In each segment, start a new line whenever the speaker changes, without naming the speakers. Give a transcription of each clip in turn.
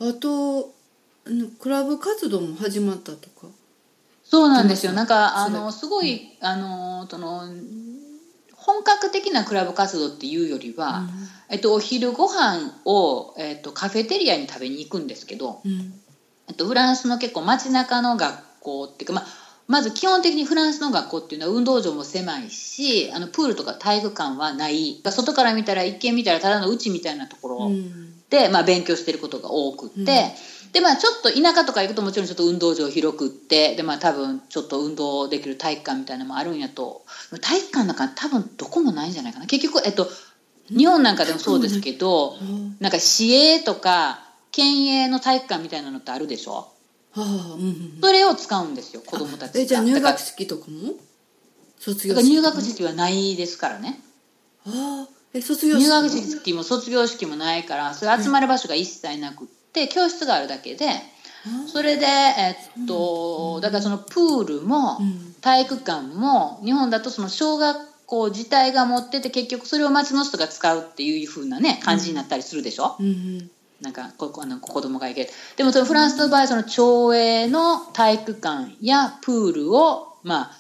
あとクラブ活動も始まったとか。
そうなんですよ。なんかすごい、本格的なクラブ活動っていうよりは、お昼ご飯を、カフェテリアに食べに行くんですけど、フランスの結構街中の学校っていうか、まず基本的にフランスの学校っていうのは運動場も狭いし、プールとか体育館はない。外から見たら一見見たらただの家みたいなところで、勉強してることが多くって、でちょっと田舎とか行くともちろんちょっと運動場広くって、で多分ちょっと運動できる体育館みたいなのもあるんやと。体育館なんか多分どこもないんじゃないかな。結局日本なんかでもそうですけど、なんか市営とか県営の体育館みたいなのってあるでしょ。それを使うんですよ、子供たちが。
じゃあ入学式とかも卒業
式入学式はないですからね。
卒業式
入学式も卒業式もないから、それ集まる場所が一切なくって、教室があるだけで、それでだからそのプールも体育館も日本だとその小学校自体が持ってて、結局それを町の人が使うっていう風なね感じになったりするでしょ。なんか子供が行ける。でもそのフランスの場合、その町営の体育館やプールを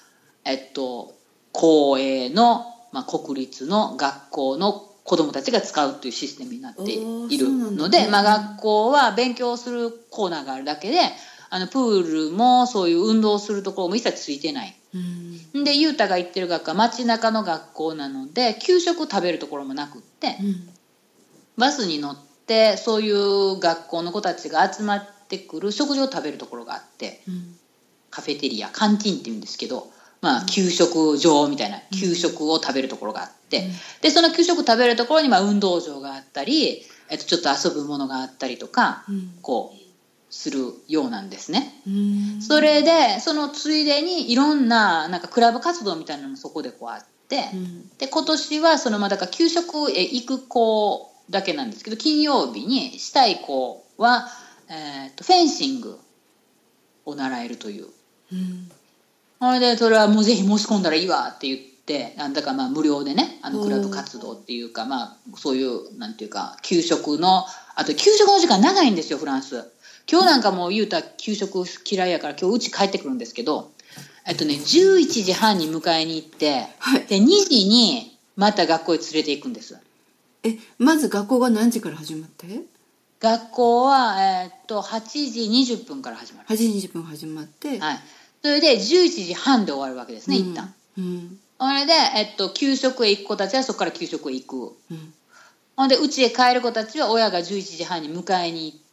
公営の、国立の学校の子供たちが使うというシステムになっているので、学校は勉強するコーナーがあるだけで、プールもそういう運動するところも一切ついてない。で雄太が行ってる学校は街中の学校なので、給食を食べるところもなくって、バスに乗ってそういう学校の子たちが集まってくる食事を食べるところがあって、カフェテリア、カンティーンって言うんですけど、給食場みたいな給食を食べるところがあって、でその給食食べるところに運動場があったり、ちょっと遊ぶものがあったりとか、こうするようなんですね。それでそのついでにいろんな、なんかクラブ活動みたいなのもそこでこうあって、で今年はそのだから給食へ行く子だけなんですけど、金曜日にしたい子は、フェンシングを習えるという。それはもうぜひ申し込んだらいいわって言って、だから無料でね、クラブ活動っていうか、そういうなんていうか、給食の時間長いんですよ、フランス。今日なんかもう言うたら給食嫌いやから今日うち帰ってくるんですけど、11時半に迎えに行って、で2時にまた学校へ連れて行くんです。
まず学校が何時から始まって？
学校は、8時20分から始まる。
8時20分始まって、
それで11時半で終わるわけですね、一旦。それで、給食へ行く子たちはそこから給食へ行く。ほんで、家へ帰る子たちは親が11時半に迎えに行って、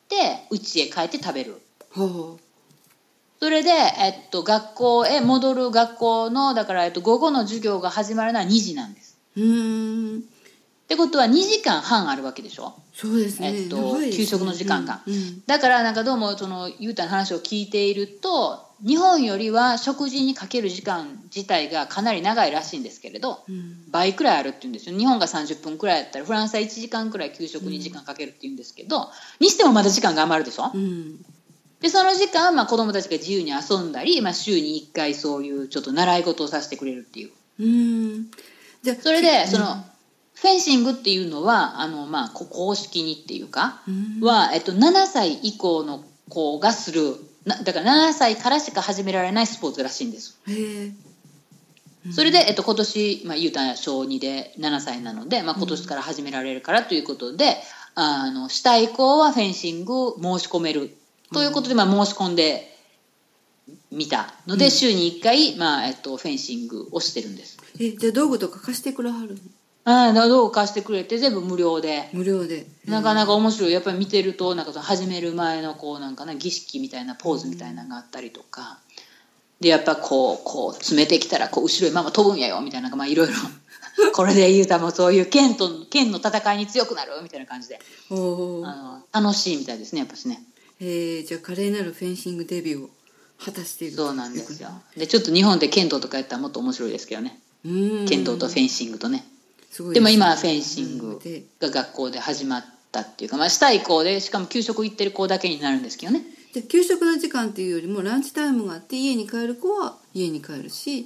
家へ帰って食べる。それで、学校へ戻る学校の、だから、午後の授業が始まるのは2時なんです。ってことは2時間半あるわけでしょ。
そうですね。
給食の時間が。だからなんかどうもそのゆうたの話を聞いていると、日本よりは食事にかける時間自体がかなり長いらしいんですけれど、倍くらいあるって言うんですよ。日本が30分くらいやったらフランスは1時間くらい給食に時間かけるって言うんですけど、にしてもまだ時間が余るでしょ。でその時間は子どもたちが自由に遊んだり、週に1回そういうちょっと習い事をさせてくれるっていう。
じゃ
それでそのフェンシングっていうのは公式にっていうかは、7歳以降の子がする、だから7歳からしか始められないスポーツらしいんです。それで、今年、ゆうたん小2で7歳なので、今年から始められるからということで、したい子はフェンシング申し込めるということで、申し込んでみたので、週に1回、フェンシングをしてるんです。
じゃあ道具とか貸してくれはるの？
道具貸してくれて全部無料でなかなか面白い。やっぱり見てるとなんか始める前のなんか儀式みたいなポーズみたいなのがあったりとかで、やっぱこう詰めてきたら後ろへママ飛ぶんやよみたいな、いろいろこれで言うたもそういう剣の戦いに強くなるみたいな感じで楽しいみたいですね、やっぱしね。
じゃあ華麗なるフェンシングデビューを果たしている。
そうなんですよ。でちょっと日本で剣道とかやったらもっと面白いですけどね。剣道とフェンシングとね。でも今はフェンシングが学校で始まったっていうか、したい子でしかも給食行ってる子だけになるんですけどね。
で給食の時間っていうよりもランチタイムがあって、家に帰る子は家に帰るし、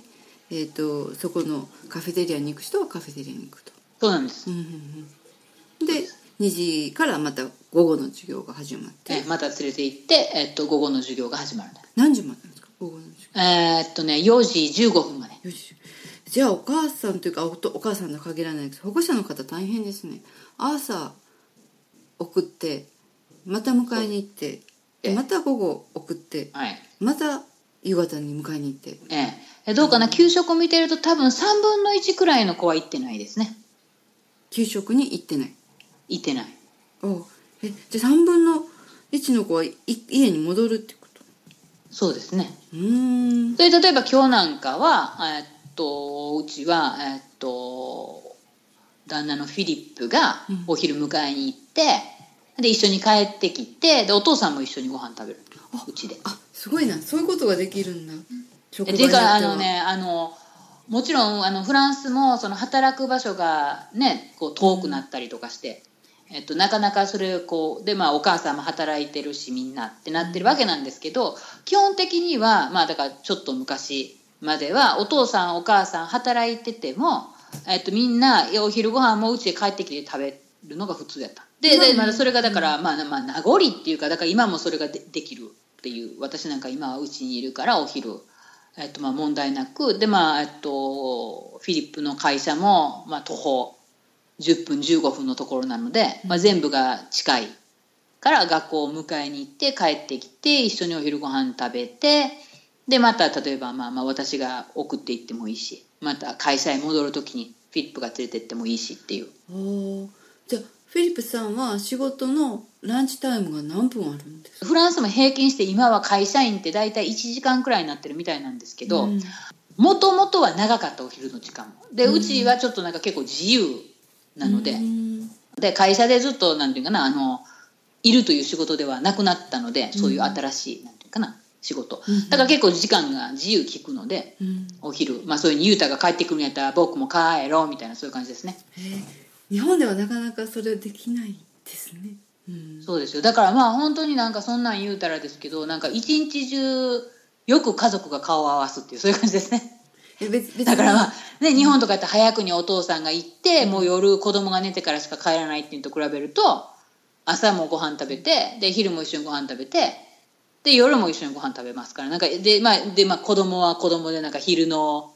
そこのカフェテリアに行く人はカフェテリアに行くと。
そうなんです。
で 2時からまた午後の授業が始まって、
また連れて行って、午後の授業が始まる。
何時までなんですか、午後の授業。
4時15分まで。
じゃあお母さんというかお母さんとは限らないけど、保護者の方大変ですね。朝送ってまた迎えに行ってまた午後送って、
はい、
また夕方に迎えに行って、
どうかな、給食を見てると多分3分の1くらいの子は行ってないですね。
給食に行ってない。
行ってない。
じゃあ3分の1の子は家に戻るってこと？
そうですね。で例えば今日なんかはうちは旦那のフィリップがお昼迎えに行って、で一緒に帰ってきて、でお父さんも一緒にご飯食べる、うちで。
すごいな、そういうことができるんだ。
っていうかもちろんフランスもその働く場所がねこう遠くなったりとかして、なかなかそれこうでお母さんも働いてるしみんなってなってるわけなんですけど、基本的にはだからちょっと昔まではお父さんお母さん働いてても、みんなお昼ご飯もうちで帰ってきて食べるのが普通やった。でまだそれがだから名残っていうか、だから今もそれが できるっていう。私なんか今はうちにいるからお昼問題なくでフィリップの会社も徒歩10分15分のところなので、全部が近いから学校を迎えに行って帰ってきて一緒にお昼ご飯食べて、でまた例えば私が送って行ってもいいし、また会社へ戻る時にフィリップが連れて行ってもいいしっていう。
じゃあフィリップさんは仕事のランチタイムが何分あるんですか？
フランスも平均して今は会社員って大体1時間くらいになってるみたいなんですけど、もともとは長かったお昼の時間もで、うちはちょっとなんか結構自由なので、で会社でずっとなんていうかないるという仕事ではなくなったので、そういう新しいなんていうかな仕事だから結構時間が自由利くので、お昼そういうにユータが帰ってくるんやったら僕も帰ろうみたいな、そういう感じですね。
日本ではなかなかそれできないですね。
そうですよ。だから本当になんかそんなん言うたらですけど、なんか一日中よく家族が顔を合わすっていう、そういう感じですね。だから日本とかって早くにお父さんが行って、もう夜子供が寝てからしか帰らないっていうのと比べると、朝もご飯食べて、で昼も一緒にご飯食べて、で夜も一緒にご飯食べますから、なんかで子供は子供でなんか昼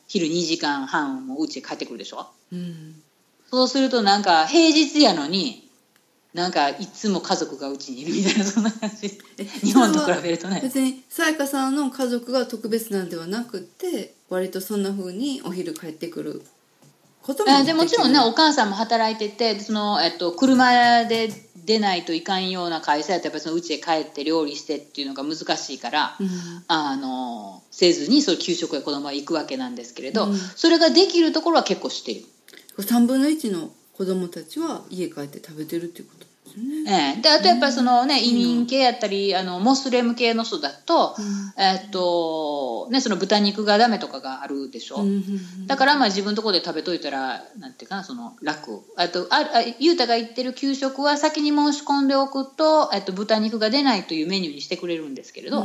2時間半もうちへ帰ってくるでしょ。そうするとなんか平日やのになんかいつも家族がうちにいるみたいな、そんな感じ。日本と比べるとね。
別にさやかさんの家族が特別なんではなくて、割とそんな風にお昼帰ってくることも
でもちろんね、お母さんも働いてて、その車で出ないといかんような会社やったらやっぱりそのうちへ帰って料理してっていうのが難しいから、せずにそういう給食へ子供は行くわけなんですけれど、それができるところは結構知ってる。
3分の1の子供たちは家帰って食べてるっていうことですね。
であとやっぱりその移民系やったりモスレム系の人だと、その豚肉がダメとかがあるでしょ。だから自分のところで食べといたらなんていうかな、その楽。ゆうたが言ってる給食は先に申し込んでおくと豚肉が出ないというメニューにしてくれるんですけれど、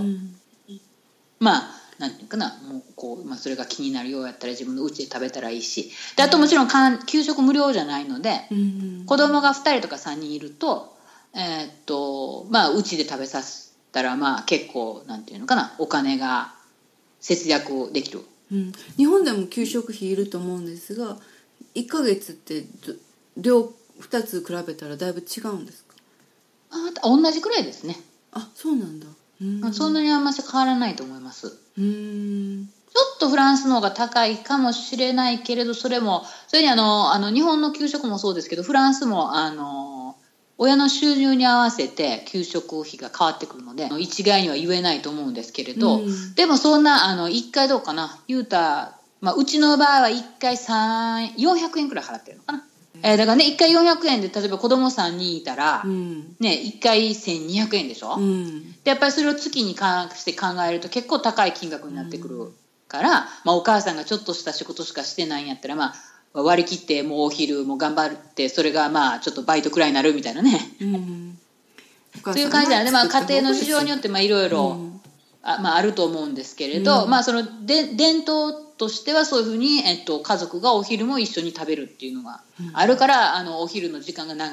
なんていうかな、もうこう、それが気になるようやったら自分の家で食べたらいいし、であともちろん給食無料じゃないので、子供が2人とか3人いるとうちで食べさせたら結構なんていうのかな、お金が節約できる。
日本でも給食費いると思うんですが、1ヶ月って量2つ比べたらだいぶ違うんですか？
同じくらいですね。
そうなんだ。
そんなにあんまり変わらないと思います。ちょっとフランスの方が高いかもしれないけれど、それに日本の給食もそうですけど、フランスも親の収入に合わせて給食費が変わってくるので一概には言えないと思うんですけれど、でもそんな1回どうかな、言うたうちの場合は1回400円くらい払ってるのかな。だからね、1回400円で例えば子供3人いたら、1回1200円でしょ。でやっぱりそれを月に関して考えると結構高い金額になってくるから、お母さんがちょっとした仕事しかしてないんやったら割り切ってもうお昼も頑張って、それがちょっとバイトくらいになるみたいなね、そういう感じなので、家庭の事情によっていろいろあると思うんですけれど、その伝統としてはそういうふうに、家族がお昼も一緒に食べるっていうのがあるから、お昼の時間が長い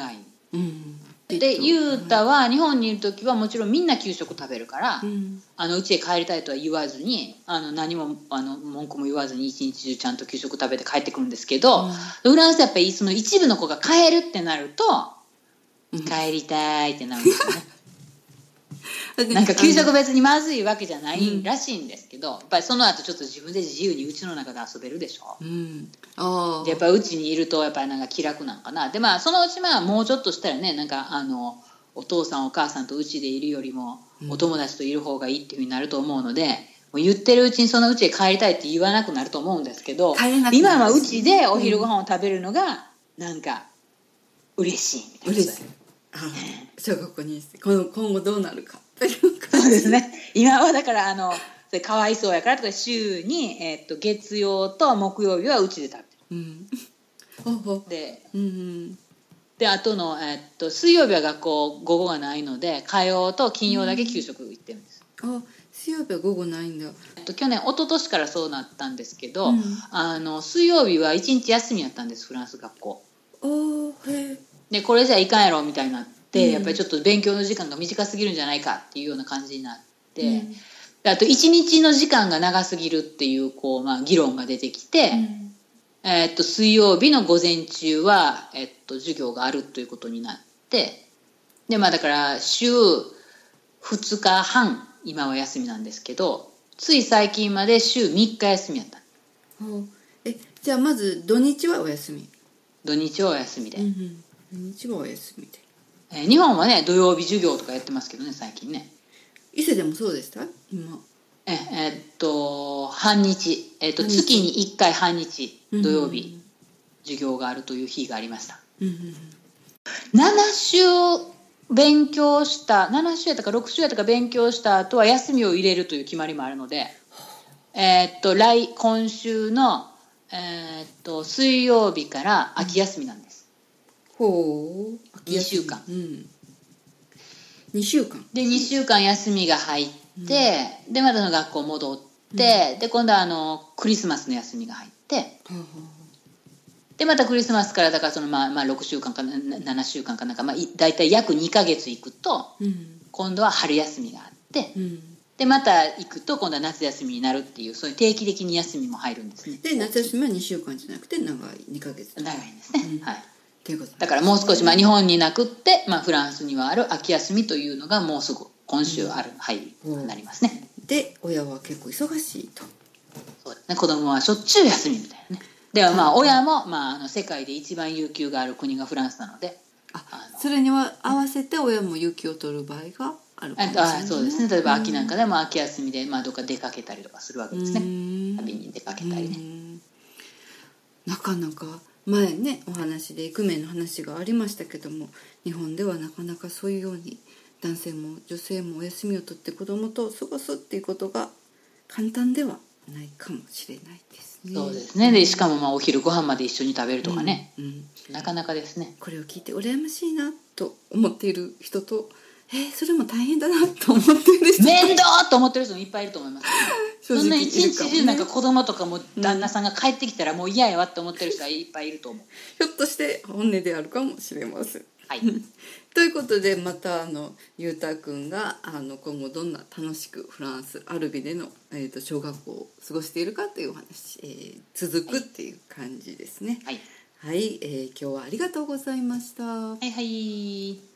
でゆうたは日本にいる時はもちろんみんな給食食べるから、うちへ帰りたいとは言わずに何も文句も言わずに一日中ちゃんと給食食べて帰ってくるんですけど、フランスはやっぱりその一部の子が帰るってなると、帰りたいってなるんですよね。なんか給食別にまずいわけじゃないらしいんですけど、やっぱりその後ちょっと自分で自由にうちの中で遊べるでしょ、でやっぱりうちにいるとやっぱりなんか気楽なんかな。でそのうちもうちょっとしたらね、なんかお父さんお母さんとうちでいるよりもお友達といる方がいいっていう風になると思うので、もう言ってるうちにそのうちへ帰りたいって言わなくなると思うんですけど、今はうちでお昼ご飯を食べるのがなんか嬉しいみたいな。
嬉しい。小学校に今後どうなるかという
感じ。そうですね。今はだからそれかわいそうやからとか週に、月曜と木曜日はうちで食べてる。であとの、水曜日は学校午後がないので火曜と金曜だけ給食行ってるんです。
水曜日は午後ないんだ。
去年一昨年からそうなったんですけど、水曜日は1日休みやったんです、フランス学校。でこれじゃいかんやろみたいになって、やっぱりちょっと勉強の時間が短すぎるんじゃないかっていうような感じになって、あと1日の時間が長すぎるっていう議論が出てきて、水曜日の午前中は、授業があるということになって、でだから週2日半今は休みなんですけど、つい最近まで週3日休みやった。
じゃあまず土日はお休み。
土日はお休みで、
土日はお休みで、
日本はね土曜日授業とかやってますけどね、最近ね。
伊勢でもそうでした今。
半日、月に1回半日土曜日、授業があるという日がありました。7週勉強した7週やったか6週やったか勉強した後は休みを入れるという決まりもあるので、今週の、水曜日から秋休みなんです。2週間、2週間で2週間休みが入って、でまたの学校戻って、で今度はクリスマスの休みが入って、でまたクリスマスからだからその6週間か7週間かなんか、だいたい約2ヶ月行くと、今度は春休みがあって、でまた行くと今度は夏休みになるっていう、そういう定期的に休みも入るんですね。
で夏休みは2週間じゃなくて長い2ヶ月。
長いんですね、ということだからもう少し、日本になくって、フランスにはある秋休みというのがもうすぐ今週なりますね。
で親は結構忙しいと。
そうですね、子供はしょっちゅう休みみたいなね。では親も、世界で一番有給がある国がフランスなので、
それには合わせて親も有給を取る場合があるかもしれない、
そうですね。例えば秋なんかでも秋休みで、どっか出かけたりとかするわけですね。旅に出かけたりね。
なかなか前ねお話でイクメンの話がありましたけども、日本ではなかなかそういうように男性も女性もお休みを取って子供と過ごすっていうことが簡単ではないかもしれないですね。
そうですね。でしかもお昼ご飯まで一緒に食べるとかね、なかなかですね。
これを聞いて羨ましいなと思っている人と、それも大変だなと思っている人、
面倒と思ってる人もいっぱいいると思います、そんな一日中なんか子供とかも旦那さんが帰ってきたらもう嫌やわって思ってる人はいっぱいいると思う。
ひょっとして本音であるかもしれません。ということでまたゆうたくんが今後どんな楽しくフランスアルビでの、小学校を過ごしているかというお話、続くっていう感じですね。今日はありがとうございました。
はい。